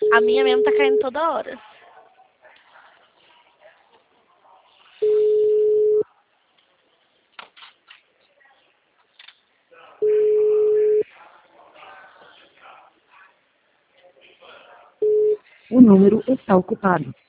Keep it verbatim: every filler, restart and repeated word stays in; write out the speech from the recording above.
A minha mesmo tá caindo toda hora. O número está ocupado.